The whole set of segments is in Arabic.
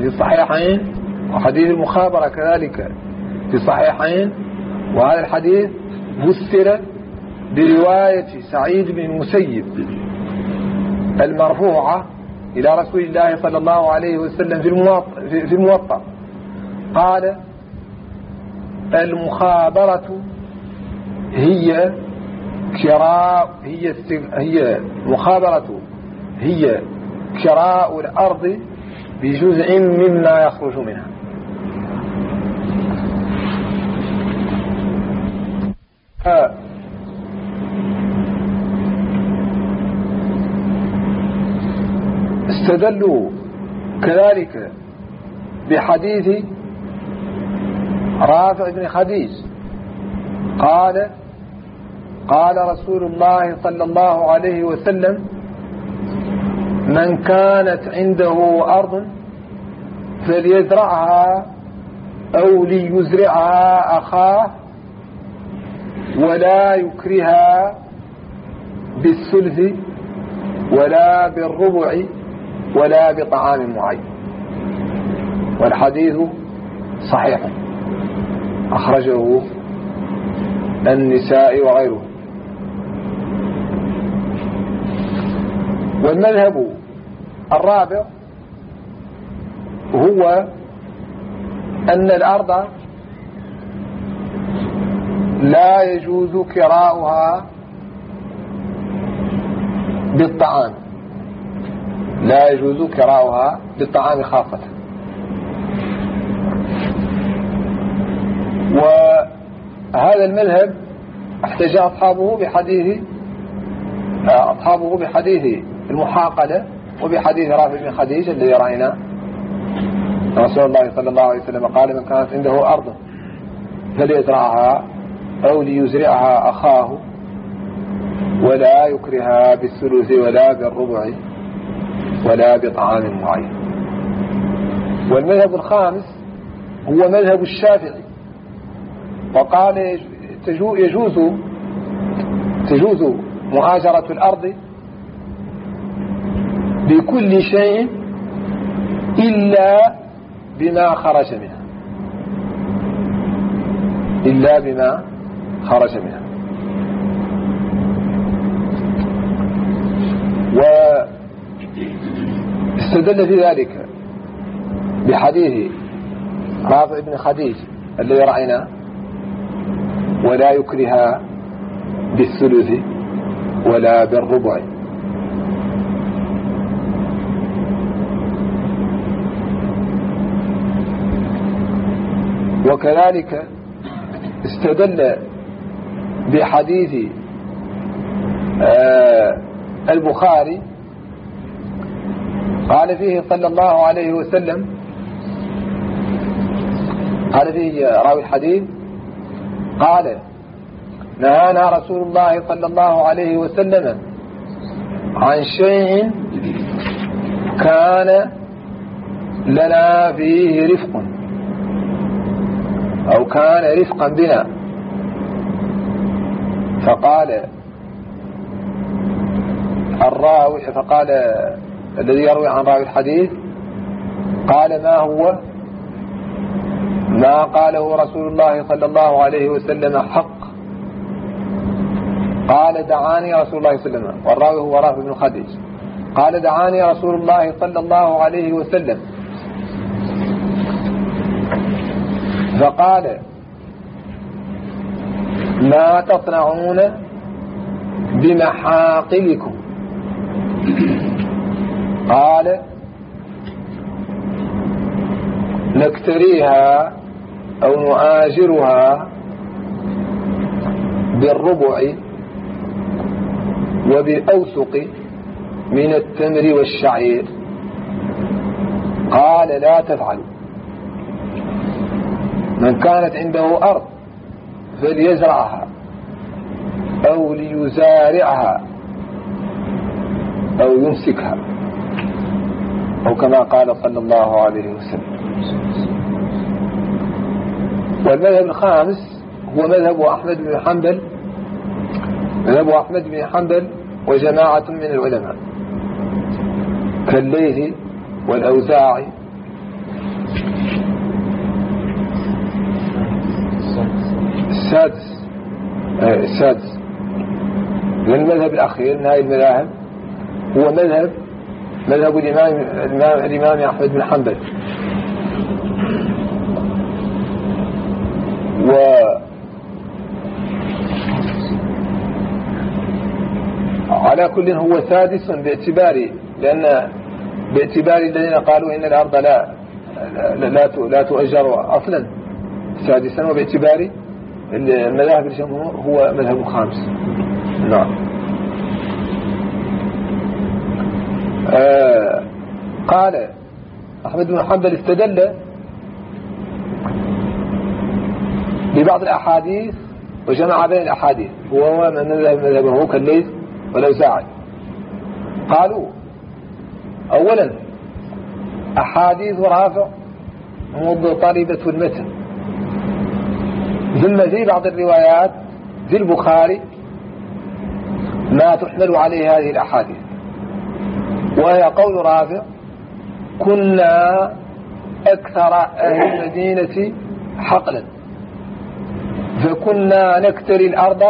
في الصحيحين، وحديث المخابرة كذلك في الصحيحين. وهذا الحديث فسر برواية سعيد بن المسيب المرفوعة إلى رسول الله صلى الله عليه وسلم في الموطأ، قال: المخابرة هي كراء الأرض بجزء مما يخرج منها. استدلوا كذلك بحديث رافع بن خديج قال: قال رسول الله صلى الله عليه وسلم: من كانت عنده أرض فليزرعها أو ليزرعها أخاه ولا يكرها بالثلث ولا بالربع ولا بطعام معين. والحديث صحيح أخرجه النساء وغيره. والمذهب الرابع هو أن الأرض لا يجوز كراؤها بالطعام، لا يجوز كراؤها بالطعام خاصة. وهذا المذهب احتج أصحابه بحديث المحاقلة وبحديث رافع بن خديج الذي رأينا رسول الله صلى الله عليه وسلم قال: من كانت عنده أرض فليزرعها أو ليزرعها أخاه ولا يكرها بالثلث ولا بالربع ولا بطعام معين. والمذهب الخامس هو مذهب الشافعي، وقال: تجوز مؤاجرة الأرض بكل شيء إلا بما خرج منها، واستدل في ذلك بحديث رافع بن خديج الذي رأينا: ولا يكره بالثلث ولا بالربع. وكذلك استدل بحديث البخاري قال فيه صلى الله عليه وسلم، قال فيه راوي الحديث قال: نهانا رسول الله صلى الله عليه وسلم عن شيء كان لنا فيه رفق أو كان رفقا بنا. فقال الراوي، فقال الذي يروي عن راوي الحديث قال: ما هو؟ ما قاله رسول الله صلى الله عليه وسلم حق. قال: دعاني رسول الله صلى الله عليه وسلم، والراوي هو رافع بن خديج، قال: دعاني رسول الله صلى الله عليه وسلم فقال: ما تصنعون بمحاقلكم؟ قال: نكتريها أو نؤاجرها بالربع وبالأوسق من التمر والشعير. قال: لا تفعلوا. من كانت عنده أرض فليزرعها أو ليزارعها أو يمسكها، أو كما قال صلى الله عليه وسلم. والمذهب الخامس هو مذهب أحمد بن حنبل وجماعة من العلماء كالليث والأوزاعي السادس من المذهب الأخير من هذه المذاهب هو مذهب الإمام أحمد بن حنبل. وعلى كل هو سادس باعتبار الذين قالوا إن الأرض لا تؤجر أصلا سادسا، وباعتبار المذاهب الجمهور هو مذهب خامس. نعم. قال أحمد بن حنبل استدل ببعض الأحاديث وجمع بين الأحاديث، وهو من مذهبه كالليث والأوزاعي. قالوا أولا أحاديث رافع مضطربة المتن، ثم في بعض الروايات في البخاري ما تحمل عليه هذه الأحاديث، وهي قول رافع: كنا أكثر أهل المدينة حقلا فكنا نكتري الأرض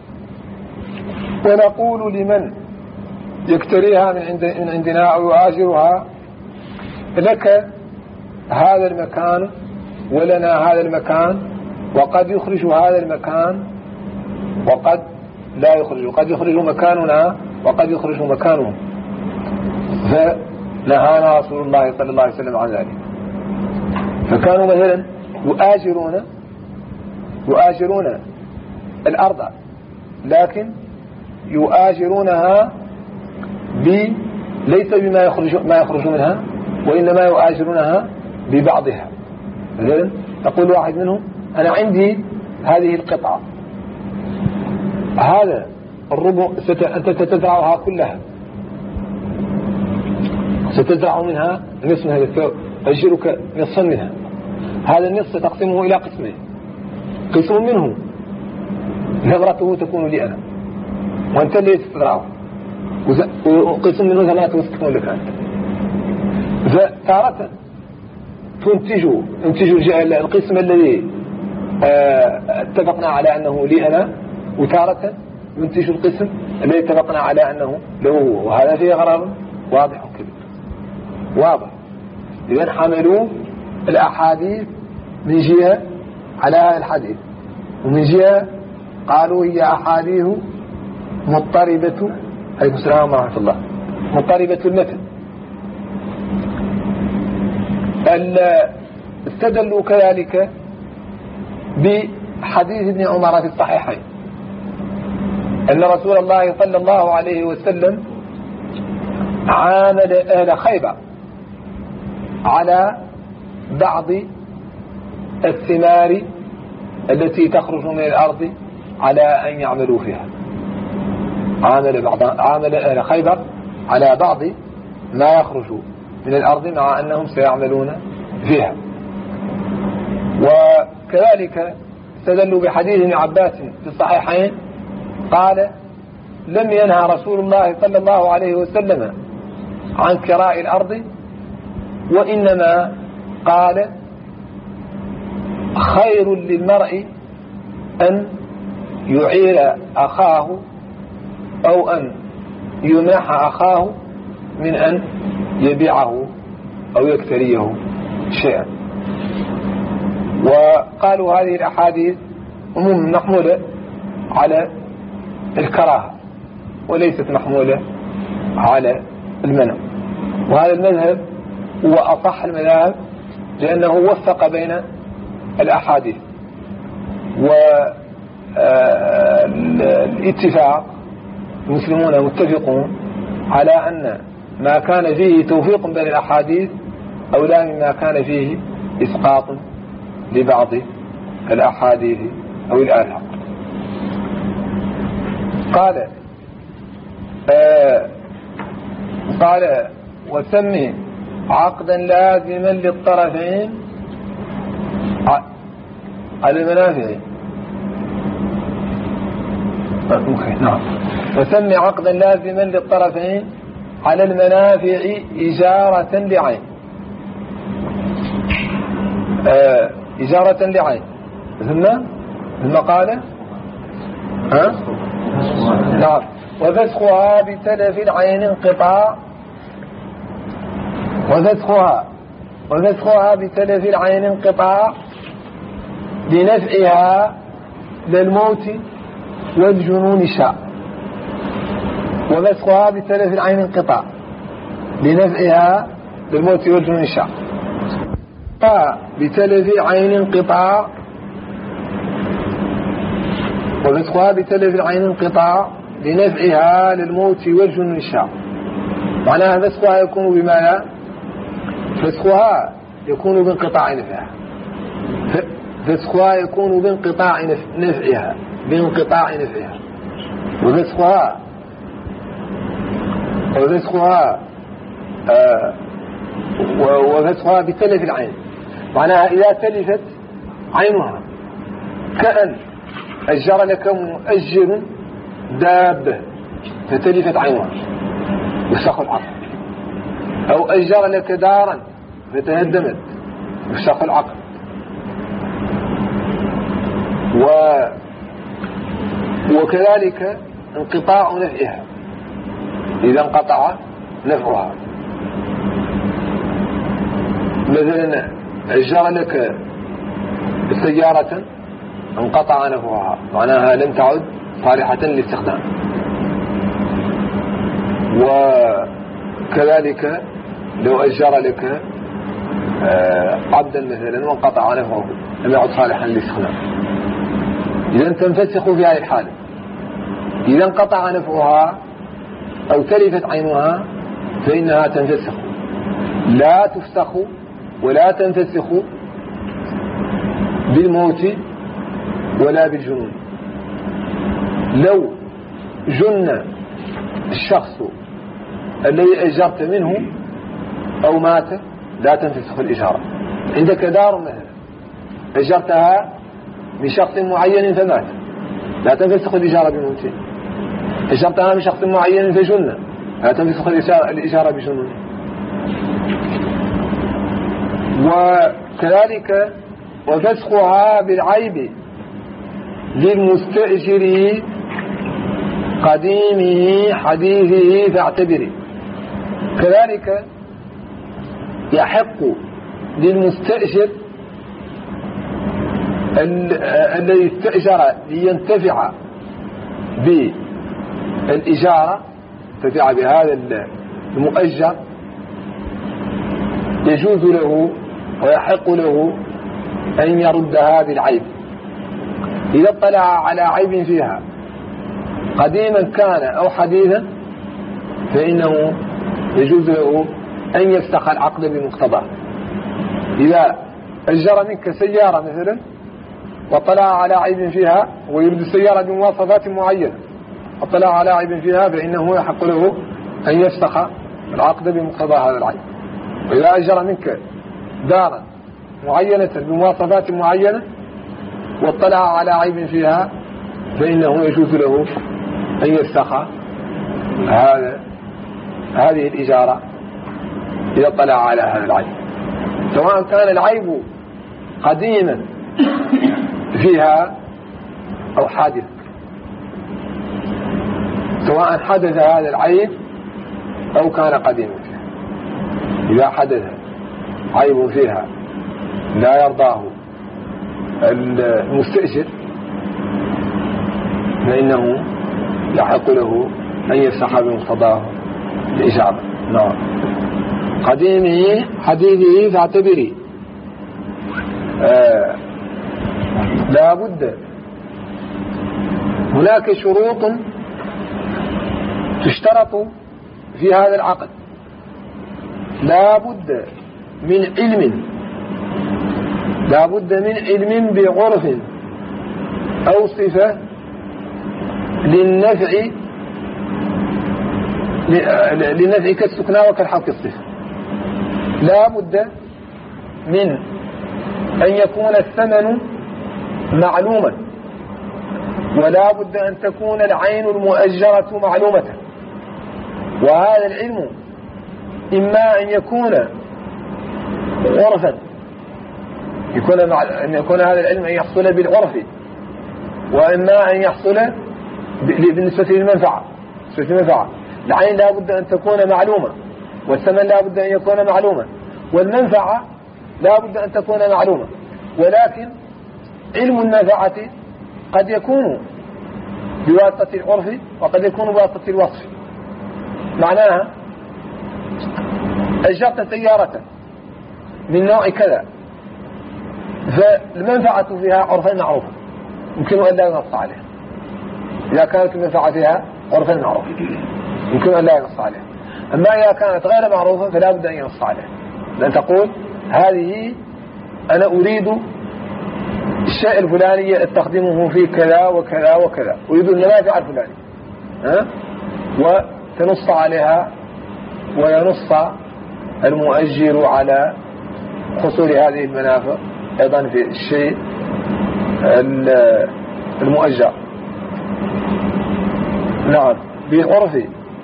ونقول لمن يكتريها من عندنا أو يؤاجرها: لك هذا المكان ولنا هذا المكان، وقد يخرج هذا المكان وقد لا يخرج، وقد يخرج مكاننا وقد يخرج مكانهم. فنهانا رسول الله صلى الله عليه وسلم عن ذلك. فكانوا مثلا يؤاجرون الأرض، لكن يؤاجرونها ليس بما يخرج منها، وإنما يؤاجرونها ببعضها. مثلا يقول واحد منهم: أنا عندي هذه القطعة، هذا الربع أنت ستزرعها كلها، ستزرع منها نصف، هذا أجرك نصفا منها، هذا النصف تقسمه إلى قسمين، قسم منه ثمرته تكون لي أنا وأنت اللي تزرعه، وقسم منه ثمرته تكون لك أنت. فتارة تنتج القسم الذي اتفقنا على أنه لي أنا، وتارة ينتج القسم الذي اتفقنا على أنه له هو، وهذا فيه غرض واضح كبير واضح. إذن حملوا الأحاديث من جهة على هذا الحديث، ومن جهة قالوا هي أحاديث مضطربة، عليكم السلام ورحمة الله، مضطربة المتن. استدلوا كذلك بحديث ابن عمر في الصحيحين أن رسول الله صلى الله عليه وسلم عامل أهل خيبر على بعض الثمار التي تخرج من الأرض على أن يعملوا فيها. عامل أهل خيبر على بعض ما يخرج من الأرض مع أنهم سيعملون فيها. وكذلك استدلوا بحديث ابن عباس في الصحيحين قال: لم ينهى رسول الله صلى الله عليه وسلم عن كراء الأرض، وإنما قال: خير للمرء أن يعير أخاه أو أن يمنح أخاه من أن يبيعه أو يكتريه شيئا. وقالوا هذه الأحاديث محمولة على الكراهة وليست محمولة على المنع، وهذا المذهب هو أصح المذاهب لأنه وفق بين الأحاديث. والاتفاق المسلمون متفقون على أن ما كان فيه توفيق بين الأحاديث أولى مما كان فيه إسقاط لبعض الأحاديث أو الآثار. قال: وسمي عقدا لازما للطرفين على المنافع. نعم. وسمي عقدا لازما للطرفين على المنافع إجارة لعين. إجارة لعين، ثم المقالة نعم. وفسخها بتلف العين انقطاع وفسخها بتلف العين انقطاع لنفعها للموت والجنون شاء. وفسخها بتلف العين انقطاع لنفعها للموت والجنون شاء. بتلف عين انقطاع وفسخها بتلف العين انقطاع لنفعها للموت والجنون شاء. معناها فسخها يكون بماذا؟ فسخها يكون بانقطاع نفعها. فسخها يكون بانقطاع نفعها وفسخها بتلف العين. معناها إذا تلفت عينها كأن أجر لك مؤجر دابة فتلفت عينها يفسخ العقد، أو أجر لك دارا فتهدمت يفسخ العقد. وكذلك انقطاع نفعها إذا انقطع نفعها. مثلا أجر لك سيارة انقطع نفعها، معناها لم تعد صالحة للاستخدام. وكذلك لو أجر لك عبدا مثلا وانقطع نفعه لم يعد صالحا للاستخدام. إذا تنفسخ في هذه الحالة. إذا انقطع نفعها أو تلفت عينها فإنها تنفسخ، لا تفسخ ولا تنفسخ بالموت ولا بالجنون. لو جن الشخص الذي أجرت منه أو مات لا تنفسخ الإجارة. عندك دار مثلا أجرتها من شخص معين فمات لا تنفسخ الإجارة بموته. أجرتها من شخص معين فجن لا تنفسخ الإجارة بجنون. وكذلك وفسخها بالعيب للمستأجر قديمه حديثه فاعتبري. كذلك يحق للمستأجر الذي استأجر لينتفع بالإجارة، ينتفع بهذا المؤجر، يجوز له ويحق له أن يردها بالعيب إذا اطلع على عيب فيها قديما كان أو حديثا، فإنه يجوز له أن يفسخ العقد بمقتضاه. إذا أجر منك سيارة مثلا واطلع على عيب فيها ويريد السيارة بمواصفات معينة واطلع على عيب فيها فإنه يحق له أن يفسخ العقد بمقتضى هذا العيب. وإذا أجر منك دارا معينة بمواصفات معينة واطلع على عيب فيها فإنه يجوز له أن يفسخ هذه الإجارة إذا اطلع على هذا العيب، سواء كان العيب قديما فيها أو حادث. سواء حدث هذا العيب أو كان قديما فيها. إذا حدث عيب فيها لا يرضاه المستأجر فإنه يحق له أن يفسخ بمقتضاه الإجابة. نعم. قديمه حديثه فاعتبري. لا بد هناك شروط تشترط في هذا العقد. لا بد من علم بعرف أو صفة للنفع كالسكنى وكالحق الصفة. لا بد من أن يكون الثمن معلوما، ولا بد أن تكون العين المؤجرة معلومة. وهذا العلم إما أن يكون عرفا، أن يكون هذا العلم أن يحصل بالعرف وإما أن يحصل بالنسبة للمنفعة. العين لا بد أن تكون معلومة، والثمن لا بد أن يكون معلوما، والمنفعة لا بد أن تكون معلومة. ولكن علم المنفعة قد يكون بواسطة العرف وقد يكون بواسطة الوصف. معناها أجرت سيارة من نوع كذا، فالمنفعة فيها عرفا معروفا يمكن أن لا ينص عليها. إذا كانت المنفعة فيها عرفا معروفا يمكن أن لا ينص عليها. أما إذا كانت غير معروفة فلا بد أن ينص عليها، لأن تقول هذه أنا أريد الشيء الفلاني استخدمه في كذا وكذا وكذا، أريد المنافع الفلانية، وتنص عليها وينص المؤجر على حصول هذه المنافع أيضا في الشيء المؤجر. نعم. بالعرف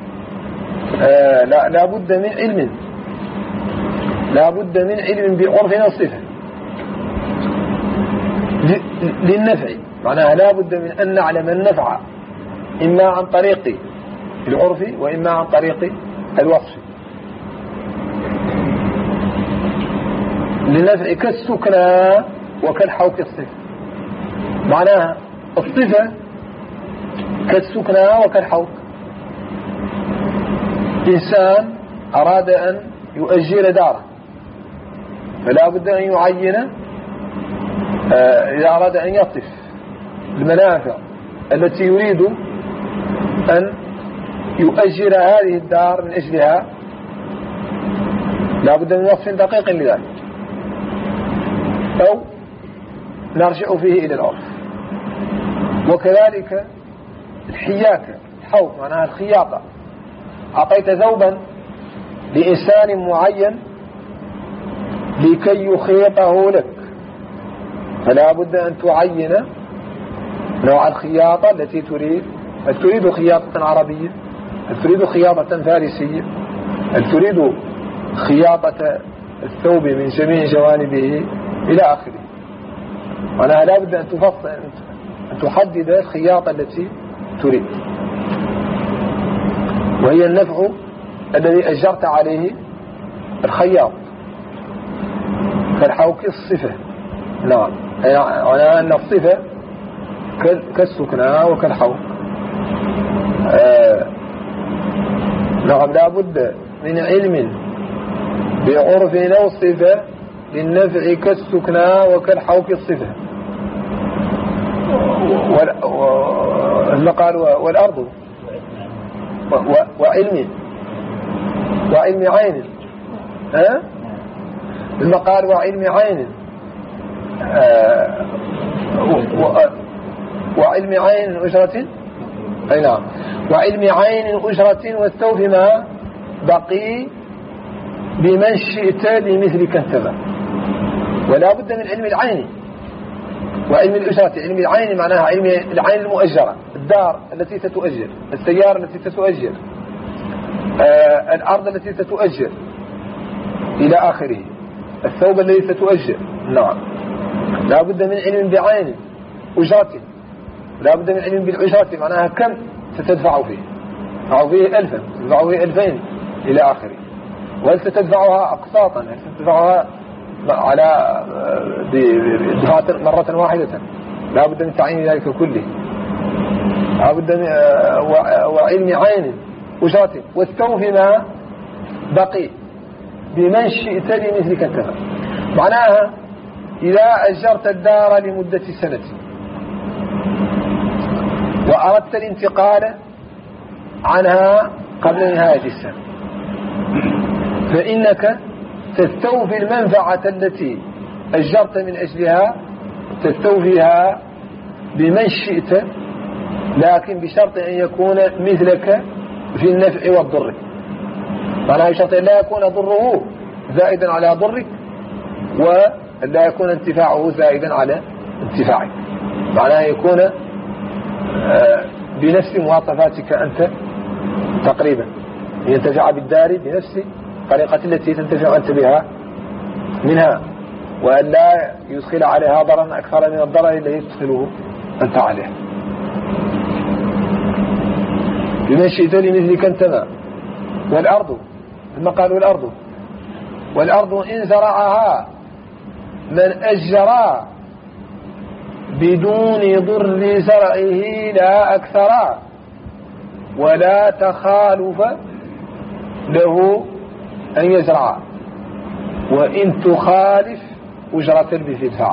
لا بد من علم، لا بد من علم بعرف وصفة للنفع. معناها لا بد من أن نعلم النفع إما عن طريق العرف وإما عن طريق الوصف. للنفع كالسكنى وكالحوك الصفة. معناها الصفة كالسكنى وكالحوك. إنسان أراد أن يؤجر داره فلا بد أن يعين، إذا أراد أن يصف المنافع التي يريد أن يؤجر هذه الدار من أجلها لا بد من وصف دقيق لذلك، أو نرجع فيه إلى العرف. وكذلك الحياكة الحوك معناها الخياطة. أعطيت ثوبا لإنسان معين لكي يخيطه لك، فلا بد أن تعين نوع الخياطة التي تريد. هل تريد خياطة عربية؟ هل تريد خياطة فارسية؟ هل تريد خياطة الثوب من جميع جوانبه إلى آخره؟ وأنا لا بد أن تفصل، أن تحدد الخياطة التي تريد، وهي النفع الذي أجرت عليه الخياط. كالحوك الصفة. نعم. يعني أن الصفة كالسكنى وكالحوك. نعم. لا بد من علم بعرف أو صفة للنفع كالسكنى وكالحوك الصفة. قال والأرض وعلم عين. المقال وعلم عين وعلم عين أجرة. أي نعم. وعلم عين أجرة واستوفي ما بقي بمن شئت لمثلك انتبه. ولا بد من علم العين وعلم الأجرة. علم العين معناها علم العين المؤجرة، الدار التي ستؤجر، السيارة التي ستؤجر، الأرض التي ستؤجر إلى آخره، الثوب الذي ستؤجر. نعم. لا بد من علم بعين أجرة. لا بد من علم بالأجرة معناها كم ستدفع فيه. تدفع فيه 1000، تدفع فيه 2000 إلى آخره. وهل ستدفعها أقساطا؟ هل ستدفعها على دفعة مرة واحدة؟ لا بد من تعيين ذلك كله. لا بد من وعلم عين أجرة واستوفي ما بقي بمن شئت لمثلك انتبه. معناها إذا أجرت الدار لمدة سنة وأردت الانتقال عنها قبل نهاية السنة، فإنك تستوفي المنفعة التي أجرت من أجلها، تستوفيها بمن شئت، لكن بشرط أن يكون مثلك في النفع والضر. معناها بشرط أن لا يكون ضره زائدا على ضرك، ولا يكون انتفاعه زائدا على انتفاعك. معناها يكون بنفس مواصفاتك أنت تقريبا، ينتفع بالدار بنفس الطريقة التي تنتفع أنت بها منها، وأن لا يدخل عليها ضررا أكثر من الضرر الذي تدخله أنت عليه. بمن شئت لمثلك انتمى. والأرض ثم قالوا والأرض إن زرعها من أجرى بدون ضر زرعه لا أكثر ولا تخالف له أن يزرع وإن تخالف أجرة بتدفع.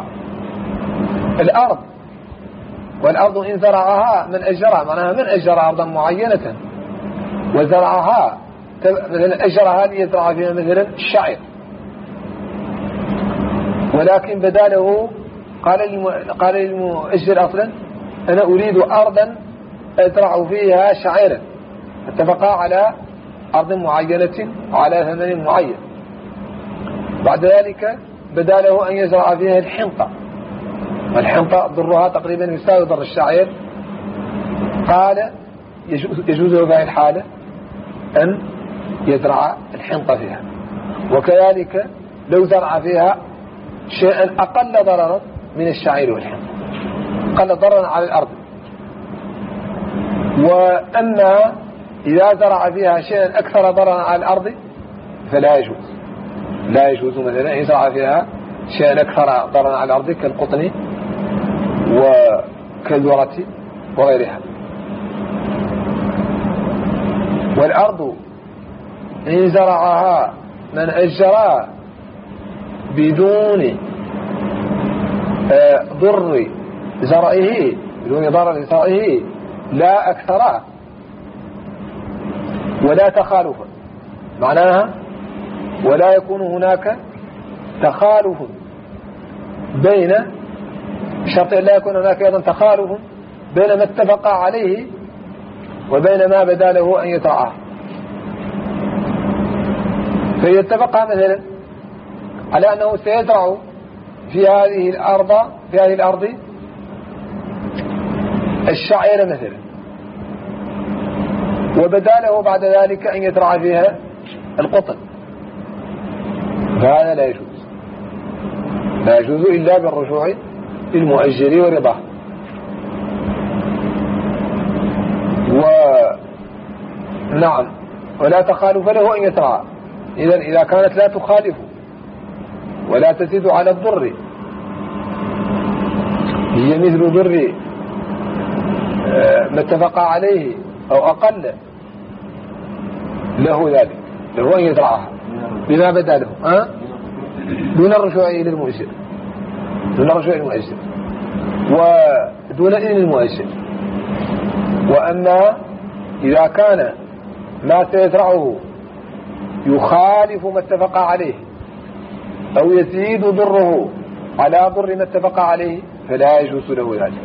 والأرض إن زرعها من أجرى معناها من أجرى أرضا معينة وزرعها مثلا أجرها ليزرع فيها مثلا الشعير، ولكن بداله قال للمؤجر أصلا أنا أريد أرضا أزرع فيها شعيرا، اتفقا على أرض معينة على ثمن معين. بعد ذلك بداله أن يزرع فيها الحنطة، والحنطة ضرها تقريبا يساوي ضر الشعير. قال يجوز له في هذه الحالة أن يزرع الحنطة فيها. وكذلك لو زرع فيها شيئا أقل ضررا من الشعير والحنطة، أقل ضررا على الأرض. وأما إذا زرع فيها شيئا أكثر ضررا على الأرض فلا يجوز، لا يجوز مثلا يزرع فيها شيئا أكثر ضررا على الأرض كالقطن وكالذرة وغيرها. والأرض إن زرعها من أجرى بدون ضر زرعه بدون ضرر زرعه لا أكثر ولا تخالف، معناها ولا يكون هناك تخالف بين شرط لا يكون هناك أيضا تخالف بين ما اتفق عليه وبين ما بدا له أن يترعاه. فإذا اتفق مثلا على أنه سيزرع في هذه الأرض الشعير مثلا، وبدا له بعد ذلك أن يزرع فيها القطن، فهذا لا يجوز إلا بالرجوع للمؤجر ورضاه. ونعم ولا تخالف له أن يزرع. إذا كانت لا تخالف ولا تزيد على الضر، هي مثل ضر ما اتفق عليه أو أقل، له ذلك، له أن يزرعها بما بدا له دون الرجوع للمؤجر، ودون إذن المؤجر. وأما إذا كان ما سيزرعه يخالف ما اتفق عليه أو يزيد ضره على ضر ما اتفق عليه فلا يجوز له ذلك.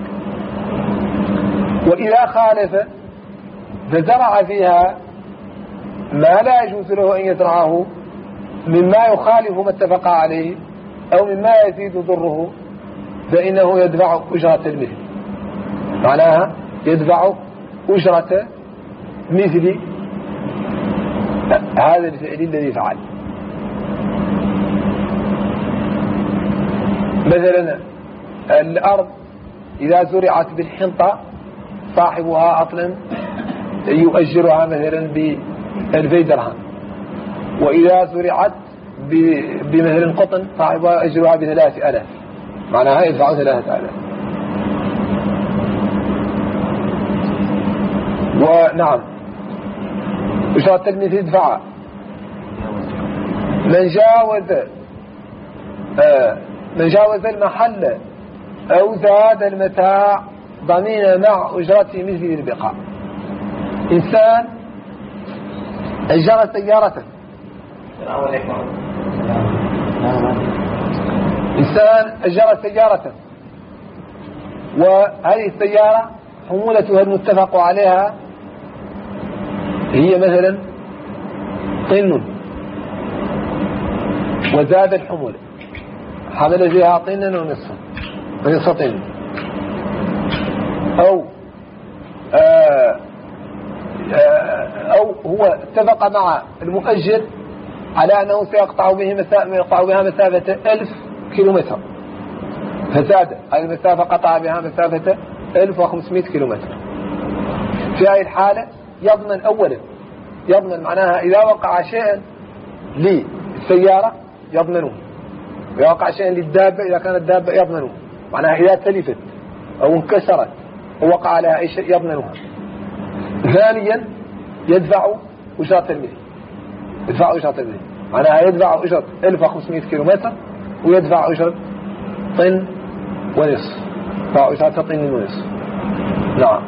وإذا خالف فزرع فيها ما لا يجوز له أن يزرعه مما يخالف ما اتفق عليه أو مما يزيد ضره فإنه يدفع أجرة المثل، معناها يدفع أجرة مثل هذا الفعل الذي فعل. مثلا الأرض إذا زرعت بالحنطة صاحبها أصلا يؤجرها مثلا ب2000 درهم، وإذا زرعت بمثل قطن صاحبها يؤجرها ب3000، معناها يدفع 3000. ونعم أجرة المثل يدفع من جاوز المحل أو زاد المتاع ضمين مع أجرة مثل البقاء. إنسان أجر سيارة، وهذه السيارة حمولتها المتفق عليها هي مثلا طن، وزاد الحمولة حمل فيها طنا ونصف طن، أو هو اتفق مع المؤجر على أنه سيقطع بها مسافة 1000 كيلومتر، فزاد هذه المسافة قطع بها مسافة 1500 كيلومتر. في هذه الحالة يضمن أولا، يضمن معناها إذا وقع شيء للسيارة يضمنه، إذا وقع شيء للدابة إذا كانت الدابة يضمنه، معناها إذا تلفت أو انكسرت ووقع عليها أي شيء يضمنها. ثانيا يدفع أجرة المثل، يدفع أجرة المثل، معناها يدفع أجرة 1500 كيلومتر ويدفع أجرة طن ونصف، يدفع أجرة طن ونصف. نعم.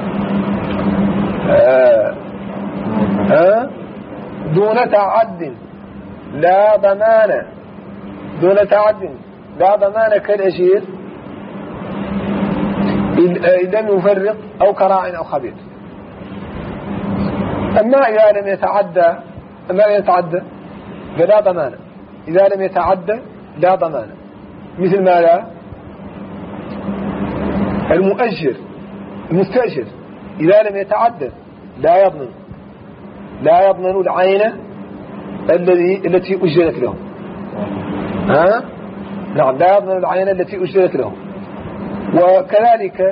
دون تعد لا ضمان، دون تعد لا ضمان كالأجير إن لم يفرط أو كراع أو خبير. أما إذا لم يتعدى فلا ضمان، إذا لم يتعدى لا ضمان. مثل ما لا المؤجر المستأجر إذا لم يتعدى لا يضمن العين التي أجرت له. نعم، لا يضمن العين التي أجرت له. وكذلك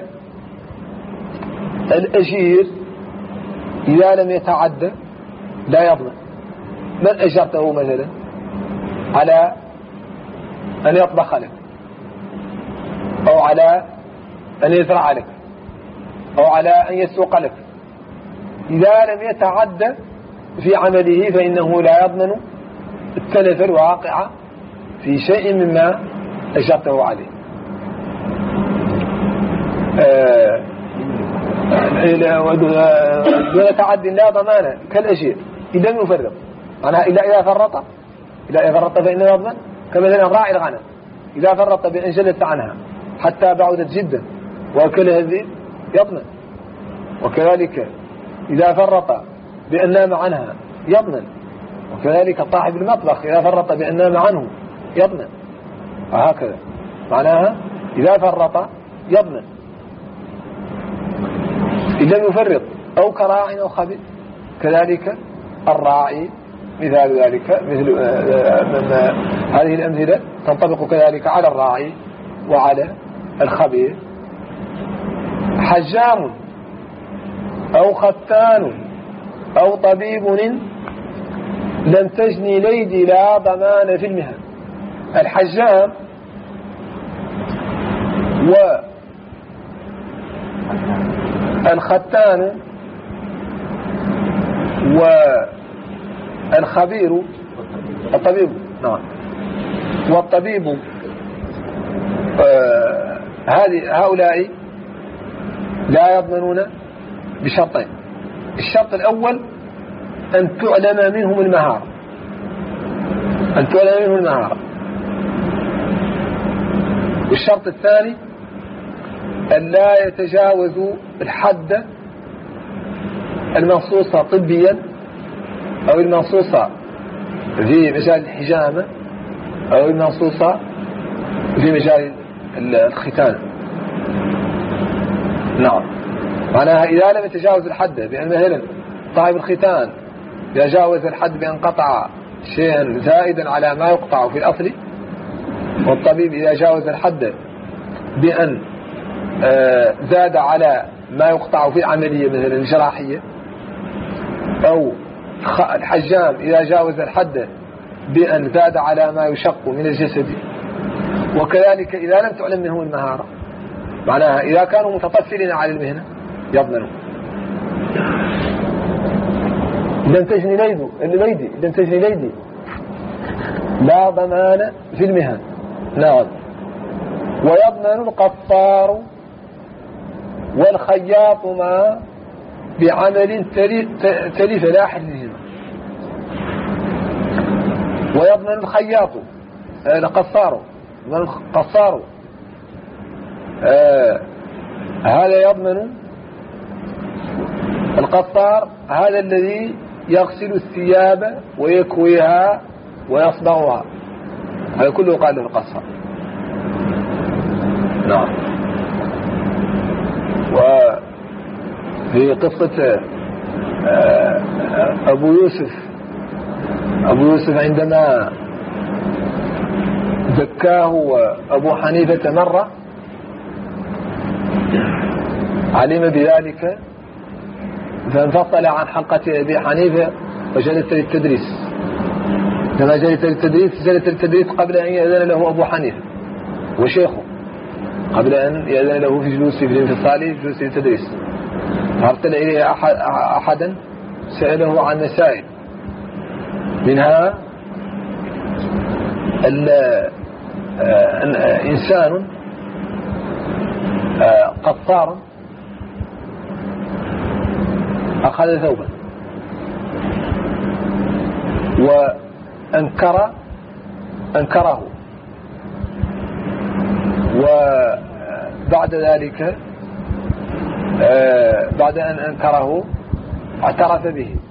الأجير إذا لم يتعدى لا يضمن. من أجرته مثلا على أن يطبخ لك أو على أن يزرع لك أو على أن يسوق لك، إذا لم يتعدى في عمله فإنه لا يضمن التلف الواقع في شيء مما أجرته عليه. دون تعد لا ضمان كالأجير إن لم يفرط، معناها إذا فرط فإنه يضمن. كمثلا راعي الغنم إذا فرط بأن جلس عنها حتى بعدت جدا وأكلها الذئب يضمن. وكذلك إذا فرط بأن نام عنها يضمن. وكذلك صاحب المطبخ إذا فرط بأن نام عنه يضمن. وهكذا معناها إذا فرط يضمن إن لم يفرط أو كراع أو خبيث. كذلك الراعي مثال ذلك، مثل هذه الأمثلة تنطبق كذلك على الراعي وعلى الخبير. حجام أو ختان أو طبيب لم تجني ليدي لا ضمان في المهن. الحجام والختان والخبير الطبيب، نعم، والطبيب، هؤلاء لا يضمنون بشرطين. الشرط الأول أن تعلم منهم المهارة، أن تعلم منهم المهارة. والشرط الثاني أن لا يتجاوزوا الحد المنصوصة طبيا أو المنصوصة في مجال الحجامة أو المنصوصة في مجال الختان. نعم، معناها إذا لم يتجاوز الحد، بأن مثلا صاحب الختان إذا جاوز الحد بأن قطع شيئا زائدا على ما يقطع في الأصل، والطبيب إذا جاوز الحد بأن زاد على ما يقطع في العملية مثلا الجراحية، أو الحجام إذا جاوز الحد بأن زاد على ما يشق من الجسد. وكذلك إذا لم تعلم منهم المهارة، معناها إذا كانوا متطفلين على المهنة يضمنوا. لم تجني ليدي لا ضمان في المهن. نعم. ويضمن القطار والخياط ما بعمل تلف لا حلهما. ويضمن الخياط القصار هذا يضمن القصار، هذا الذي يغسل الثياب ويكويها ويصبغها، هذا كله قال له القصار. نعم. وفي قصة أبو يوسف عندما زكاه أبو حنيفة مرة علم بذلك فانفصل عن حلقة أبي حنيفة وجلس للتدريس. لما جلس للتدريس قبل أن يأذن له أبو حنيفة وشيخه، قبل أن يأذن له في جلوس في الانفصال في جلوس للتدريس، فأرسل إليه أحدا سأله عن مسائل، منها إنسان قصار أخذ ثوبا وأنكره، وبعد ذلك بعد أن أنكره اعترف به